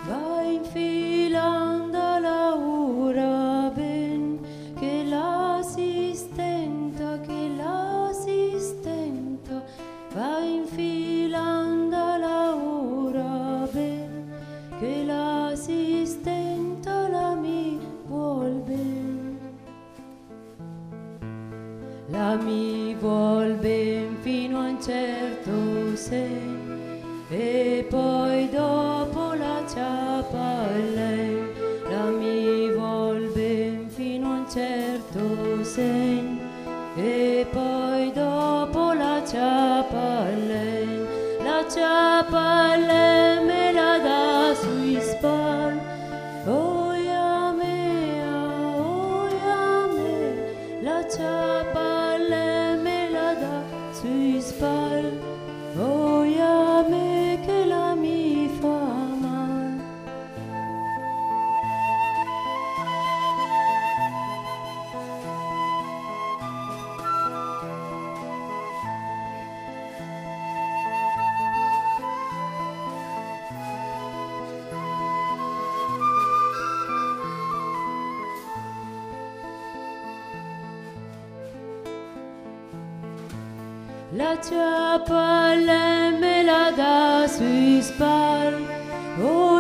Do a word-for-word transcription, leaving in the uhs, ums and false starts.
va infilando la ora ben, che l'assistenta, che l'assistenta, va infilando la ora ben, che l'assistenta la mi vuol ben. La mi vuol ben fino a un certo sen, e poi dopo la ciapa a lei. La mi vuol ben fino a un certo sen, e poi dopo la ciapa a lei. La ciapa a lei me la dà sui spalli, oh ya mea, oh ya me. La ciapa a lei me la dà sui spalli, oh ya me, che la mi fa mal. La ciapa a lei me la dà sui spalli, oh